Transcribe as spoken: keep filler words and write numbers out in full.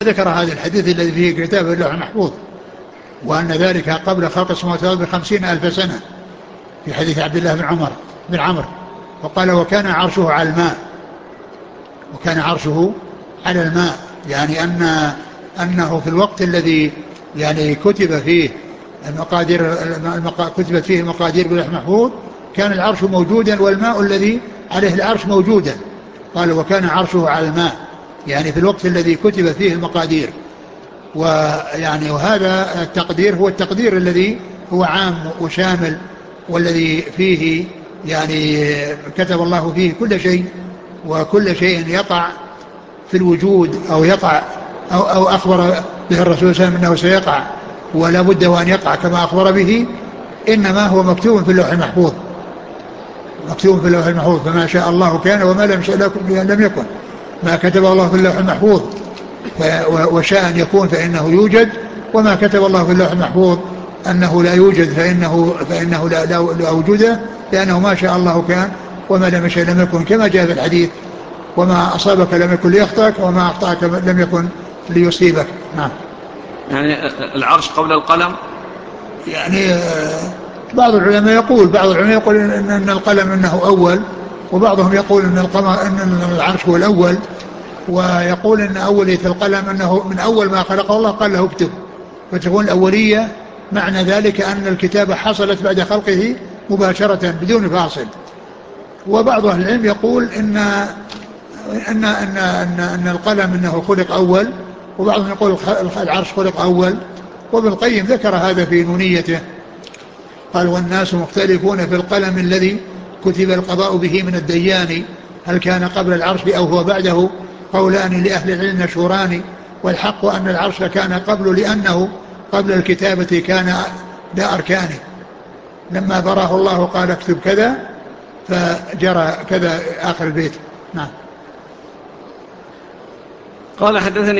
ذكر هذا الحديث الذي فيه كتاب اللوح المحفوظ، وأن ذلك قبل خلق السماوات والأرض بخمسين ألف سنة، في حديث عبد الله بن عمر بن عمرو. وقال وكان عرشه على الماء، وكان عرشه على الماء، يعني أن أنه في الوقت الذي يعني كتب فيه المقادير كتبت فيه المقادير باللوح المحفوظ كان العرش موجودا والماء الذي عليه العرش موجودا. قال وكان عرشه على الماء، يعني في الوقت الذي كتب فيه المقادير. ويعني وهذا التقدير هو التقدير الذي هو عام وشامل، والذي فيه يعني كتب الله فيه كل شيء، وكل شيء يقع في الوجود أو يقع أو, أو أخبر به الرسول صلى الله عليه وسلم أنه سيقع ولا بد وأن يقع كما أخبر به، إنما هو مكتوب في اللوح المحفوظ، مكتوب في اللوح المحفوظ. فما شاء الله كان وما لم يشاء لم يكن. ما كتب الله في اللوح المحفوظ وشاء أن يكون فإنه يوجد، وما كتب الله في اللوح المحفوظ أنه لا يوجد فإنه, فإنه لا, لا, لا وجوده، لأنه ما شاء الله كان وما لم يشاء لم يكن، كما جاء في الحديث وما أصابك لم يكن ليخطئك وما أخطأك لم يكن ليصيبك. نعم. يعني العرش قبل القلم. يعني بعض العلماء يقول بعض العلماء يقول إن, إن القلم إنه أول، وبعضهم يقول إن, إن العرش هو الأول، ويقول إن أولية القلم أنه من أول ما خلقه الله قال له اكتب، فتكون الأولية معنى ذلك أن الكتابة حصلت بعد خلقه مباشرة بدون فاصل. وبعض أهل العلم يقول إن أن, أن, أن, أن القلم إنه خلق أول، وبعضهم يقول العرش خلق أول. وابن القيم ذكر هذا في نونيته، قال والناس مختلفون في القلم الذي كتب القضاء به من الديان، هل كان قبل العرش أو هو بعده؟ قولان لأهل العلم مشهوران، والحق أن العرش كان قبل، لأنه قبل الكتابة كان ذا أركان، لما براه الله قال اكتب كذا فجرى كذا آخر البيت. نعم. قال حدثني